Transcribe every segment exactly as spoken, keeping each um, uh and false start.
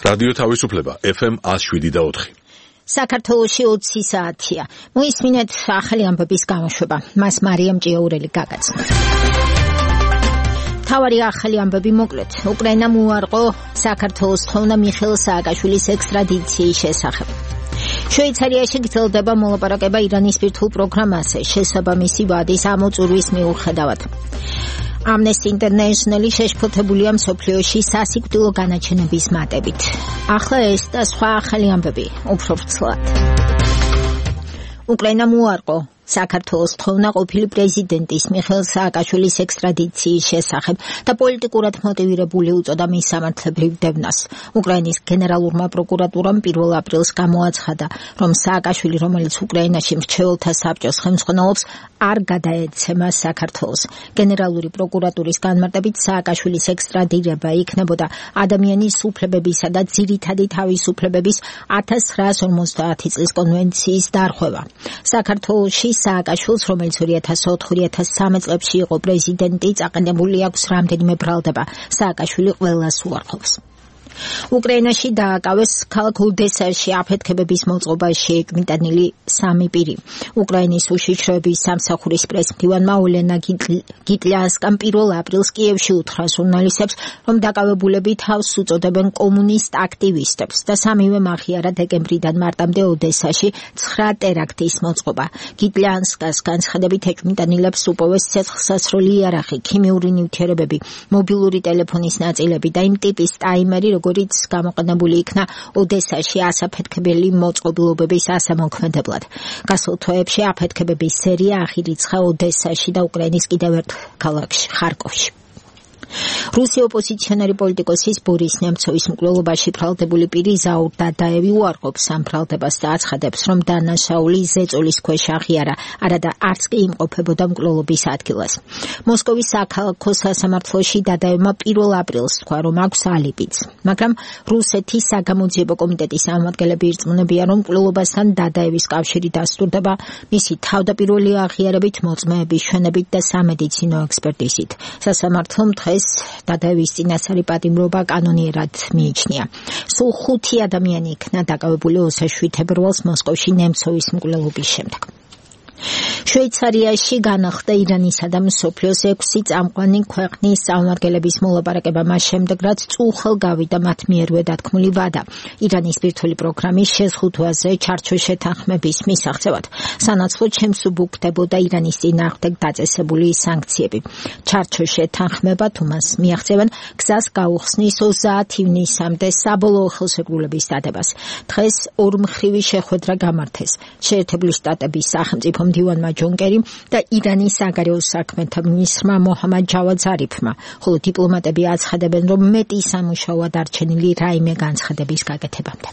რადიო თავისუფლება ეფ ემ one oh seven point four. საქართველოში ოცი საათია. მოისმინეთ ახალი ამბების გამოშვება. მას მარიამ ჭიაურელი გაგაცნო. თავარი ახალი ამბები მოკლედ. უკრაინამ უარყო საქართველოს თხოვნა მიხეილ სააკაშვილის ექსტრადიციის შესახებ. შვეიცარიაში გრძელდება მოლაპარაკება ირანის ბირთვულ პროგრამაზე შესაბამისი ვადის ამოწურვის მიუხედავად. Amnesty International შეშფოთებულია მსოფლიოში სასიკვდილო განაჩენების მატებით. ახლა ეს და სხვა ახალი ამბები უფრო ვრცლად. უკრაინამ უარყო საქართველოს თხოვნა ყოფილი პრეზიდენტის მიხეილ სააკაშვილის ექსტრადიციის შესახებ და პოლიტიკურად მოტივირებული უწოდა მის სამართლებრივ დევნას. უკრაინის გენერალურმა პროკურატურამ პირველ აპრილს გამოაცხადა, რომ სააკაშვილი, რომელიც უკრაინაში მრჩეველთა საბჭოს ხელმძღვანელობს, არ გადაეცემა საქართველოს. გენერალური პროკურატურის განმარტებით სააკაშვილის ექსტრადირება იქნებოდა ადამიანის უფლებებისა და ძირითადი თავისუფლებების one thousand nine hundred fifty წლის კონვენციის დარღვევა. საქართველოში სააკაშვილს, რომელიც two thousand four two thousand three წლებში იყო პრეზიდენტი, წაყენებული აქვს რამდენიმე ბრალდება. სააკაშვილი ყველას უარყოფს. უკრაინაში დააკავეს ქალაქ ოდესაში აფეთქებების მოწყობას შეეკმიტანილი სამი პირი. უკრაინის უშიშროების სამსახურის პრესმდივანმა ოლენა გიტლიანსკამ პირველ აპრილს კიევში უთხრა ჟურნალისტებს, რომ დაკავებულები თავს უწოდებენ კომუნისტ აქტივისტებს და სამივე მაღიარა დეკემბრიდან მარტამდე ოდესაში ცხრა ტერაქტის მოწყობა. გიტლიანსკას განცხადებით ეჭვმიტანილებს უპოვეს ცეცხლსასროლი იარაღი, ქიმიური ნივთიერებები, მობილური ტელეფონის ნაწილები და იმ ტიპის ტაიმერი, როგორც გამოყენებული იქნა ოდესაში ასაფეთქებელი მოწყობილობების ასამოქმედებლად. გასულ თვეებში აფეთქებების სერია აღირიცხა ოდესაში და უკრაინის კიდევ ერთ ქალაქში, ხარკოვში. რუსი ოპოზიციონერი პოლიტიკოსის ბორის ნემცოვის მკვლელობაში ბრალდებული პირი ზაურ დადაევი უარყოფს ამ ბრალდებას და აცხადებს, რომ დანაშაული ზეწოლის ქვეშ აღიარა, არადა არც კი იმყოფებოდა მკვლელობის ადგილას. მოსკოვის საქალაქო სასამართლოში დადაევმა პირველ აპრილს თქვა, რომ აქვს ალიბიც, მაგრამ რუსეთის საგამოძიებო კომიტეტის წარმომადგენლები ირწმუნებიან, რომ მკვლელობასთან დადაევის კავშირი დასტურდება მისი თავდაპირველი აღიარებით, მოწმეების ჩვენებით და სამედიცინო ექსპერტიზით. სასამართლომ დღეს დადაევის წინასწარი პატიმრობა კანონიერად მიიჩნია. სულ ხუთი ადამიანი იქნა დაკავებული ოცდაშვიდ თებერვალს მოსკოვში ნემცოვის მკვლელობის შემდეგ. შვეიცარიაში განახლდა ირანისა და მსოფლიოს ექვსი წამყვანი ქვეყნის წარმომადგენლების მოლაპარაკება მას შემდეგ, რაც წუხელ გავიდა მათ მიერვე დათქმული ვადა ირანის ბირთვული პროგრამის შეზღუდვაზე ჩარჩო შეთანხმების მისაღწევად. სანაცვლოდ შემსუბუქდებოდა ირანის წინააღმდეგ დაწესებული სანქციები. ჩარჩო შეთანხმება, თუ მას მიაღწევენ, გზას გაუხსნის ოცდაათ ივნისამდე საბოლოო ხელშეკრულების დადებას. დღეს ორმხრივი შეხვედრა გამართეს შეერთებული შტატების სახელმწიფო მდივანმა ჯონ კერიმ და ირანის საგარეო საქმეთა მინისტრმა მოჰამად ჯავად ზარიფმა, ხოლო დიპლომატები აცხადებენ, რომ მეტი სამუშაოა დარჩენილი რაიმე განცხადების გაკეთებამდე.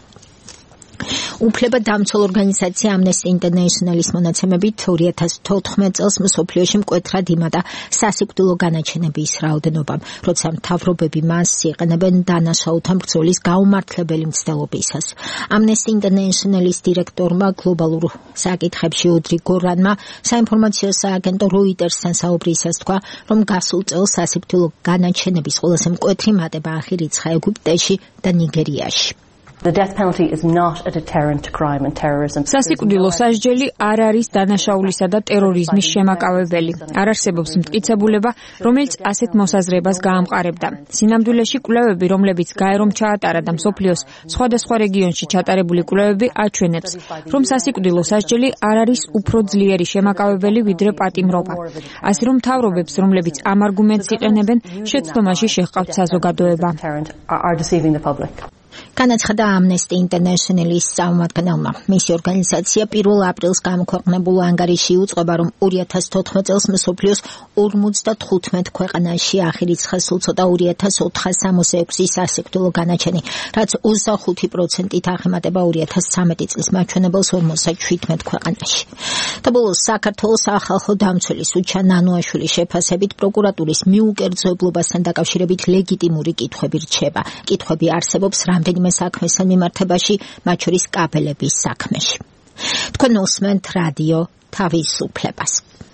უფლება დამცველ ორგანიზაცია Amnesty International-ის მონაცემებით two thousand fourteen წელს მსოფლიოში მკვეთრად იმატა სასიკვდილო განაჩენების რაოდენობამ, როცა მთავრობები მას იყენებენ დანაშაულთა ბრძოლის გაუმართლებელი მცდელობისას. Amnesty International-ის დირექტორმა გლობალურ საკითხებში ოდრი გორანმა საინფორმაციო სააგენტო Reuters-თან საუბრისას თქვა, რომ გასულ წელს სასიკვდილო განაჩენების ყველაზე მკვეთრი მატება აღირიცხა ეგვიპტეში და ნიგერიაში. The death penalty is not a deterrent to crime and terrorism. სასიკვდილო სასჯელი არ არის დანაშაულისა და ტერორიზმის შემაკავებელი. არ არსებობს მტკიცებულება, რომელიც ასეთ მოსაზრებას გაამყარებდა. სინამდვილეში კვლევები, რომლებიც გაერომ ჩაატარა და მსოფლიოს სხვადასხვა რეგიონში ჩატარებული კვლევები აჩვენებს, რომ სასიკვდილო სასჯელი არ არის უფრო ძლიერი შემაკავებელი ვიდრე პატიმრობა. ასე რომ მთავრობებს, რომლებიც ამ არგუმენტს იყენებენ, შეცდომაში შეჰყავთ საზოგადოება. განაცხადა Amnesty International-ის წარმომადგენელმა. მისი ორგანიზაცია პირველ აპრილს გამოქვეყნებულ ანგარიში უწყება, რომ two thousand fourteen წელს მსოფლიოს fifty-five ქვეყანაში აღირიცხა სულ ცოტა two thousand four hundred sixty-six სასიკვდილო განაჩენი, რაც twenty-five პროცენტით აღემატება two thousand thirteen წლის მაჩვენებელს forty-seven ქვეყანაში. და ბოლოს საქართველოს სახალხო დამცველის უჩა ნანოაშვილის შეფასებით პროკურატურის მიუკერძოებლობასთან დაკავშირებით ლეგიტიმური კითხვები რჩება. კითხვები არსებობს რამდენიმე საქმესთან მიმართებაში, მათ შორის კაბელების საქმეში. თქვენ უსმენთ რადიო თავისუფლებას.